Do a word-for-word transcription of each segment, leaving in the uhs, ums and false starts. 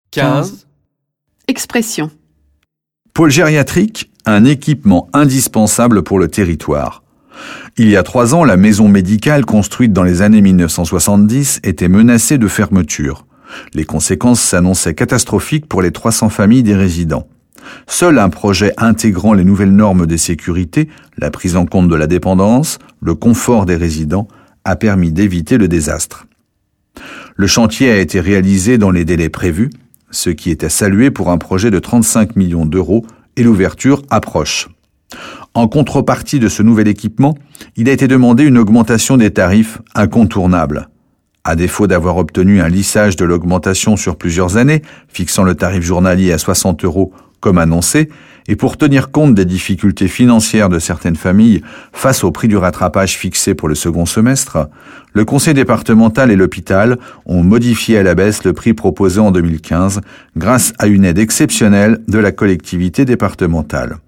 quinze. Expression. Pôle gériatrique, un équipement indispensable pour le territoire. Il y a trois ans, la maison médicale construite dans les années mille neuf cent soixante-dix était menacée de fermeture. Les conséquences s'annonçaient catastrophiques pour les trois cents familles des résidents. Seul un projet intégrant les nouvelles normes de sécurité, la prise en compte de la dépendance, le confort des résidents, a permis d'éviter le désastre. Le chantier a été réalisé dans les délais prévus, ce qui est à saluer pour un projet de trente-cinq millions d'euros et l'ouverture approche. En contrepartie de ce nouvel équipement, il a été demandé une augmentation des tarifs incontournable. À défaut d'avoir obtenu un lissage de l'augmentation sur plusieurs années, fixant le tarif journalier à soixante euros comme annoncé, et pour tenir compte des difficultés financières de certaines familles face au prix du rattrapage fixé pour le second semestre, le conseil départemental et l'hôpital ont modifié à la baisse le prix proposé en deux mille quinze grâce à une aide exceptionnelle de la collectivité départementale.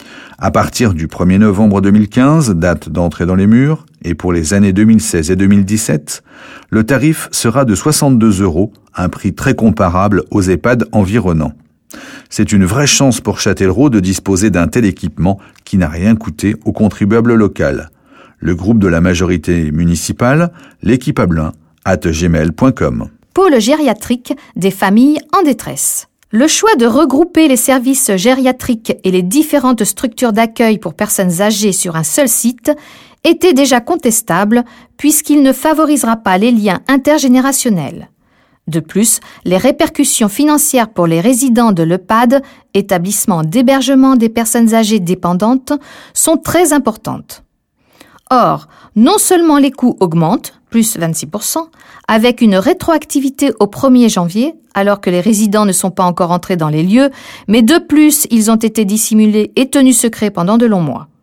À partir du premier novembre deux mille quinze, date d'entrée dans les murs, et pour les années deux mille seize et deux mille dix-sept, le tarif sera de soixante-deux euros, un prix très comparable aux EHPAD environnants. C'est une vraie chance pour Châtellerault de disposer d'un tel équipement qui n'a rien coûté au contribuable local. Le groupe de la majorité municipale, l'équipe Abelin, arobase gmail point com. Pôle gériatrique des familles en détresse. Le choix de regrouper les services gériatriques et les différentes structures d'accueil pour personnes âgées sur un seul site était déjà contestable puisqu'il ne favorisera pas les liens intergénérationnels. De plus, les répercussions financières pour les résidents de l'EHPAD, établissement d'hébergement des personnes âgées dépendantes, sont très importantes. Or, non seulement les coûts augmentent, plus vingt-six pour cent, avec une rétroactivité au premier janvier, alors que les résidents ne sont pas encore entrés dans les lieux, mais de plus, ils ont été dissimulés et tenus secrets pendant de longs mois.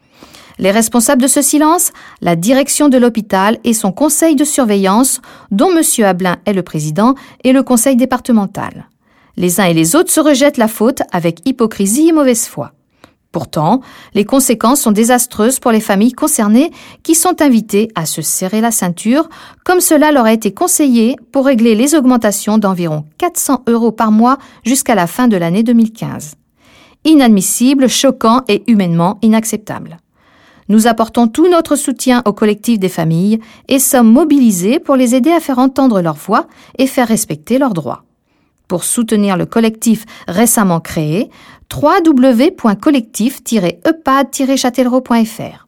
Les responsables de ce silence, la direction de l'hôpital et son conseil de surveillance, dont M. Abelin est le président, et le conseil départemental. Les uns et les autres se rejettent la faute avec hypocrisie et mauvaise foi. Pourtant, les conséquences sont désastreuses pour les familles concernées qui sont invitées à se serrer la ceinture, comme cela leur a été conseillé pour régler les augmentations d'environ quatre cents euros par mois jusqu'à la fin de l'année deux mille quinze. Inadmissible, choquant et humainement inacceptable. Nous apportons tout notre soutien au collectif des familles et sommes mobilisés pour les aider à faire entendre leur voix et faire respecter leurs droits. Pour soutenir le collectif récemment créé, w w w point collectif tiret e p a d tiret châtellerault point f r.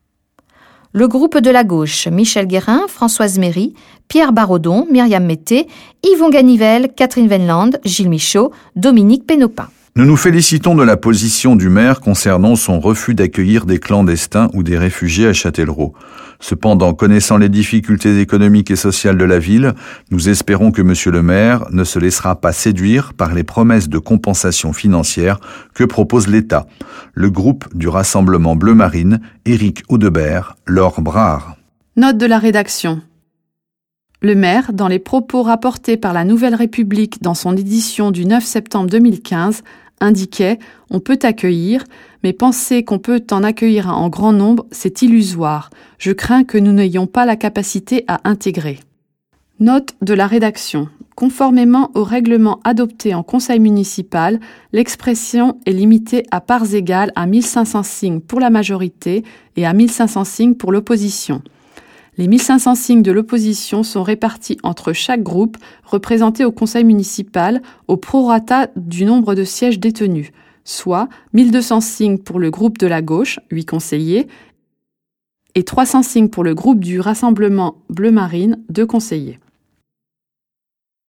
Le groupe de la gauche, Michel Guérin, Françoise Méry, Pierre Barodon, Myriam Mété, Yvon Ganivel, Catherine Wendland, Gilles Michaud, Dominique Pénopin. Nous nous félicitons de la position du maire concernant son refus d'accueillir des clandestins ou des réfugiés à Châtellerault. Cependant, connaissant les difficultés économiques et sociales de la ville, nous espérons que monsieur le maire ne se laissera pas séduire par les promesses de compensation financière que propose l'État. Le groupe du Rassemblement Bleu Marine, Éric Audebert, Laure Brard. Note de la rédaction. Le maire, dans les propos rapportés par la Nouvelle République dans son édition du neuf septembre deux mille quinze, indiquait « On peut accueillir, mais penser qu'on peut en accueillir en grand nombre, c'est illusoire. Je crains que nous n'ayons pas la capacité à intégrer. » Note de la rédaction. Conformément au règlement adopté en conseil municipal, l'expression est limitée à parts égales à mille cinq cents signes pour la majorité et à mille cinq cents signes pour l'opposition. Les mille cinq cents signes de l'opposition sont répartis entre chaque groupe représenté au conseil municipal au prorata du nombre de sièges détenus, soit mille deux cents signes pour le groupe de la gauche, huit conseillers, et trois cents signes pour le groupe du Rassemblement Bleu Marine, deux conseillers.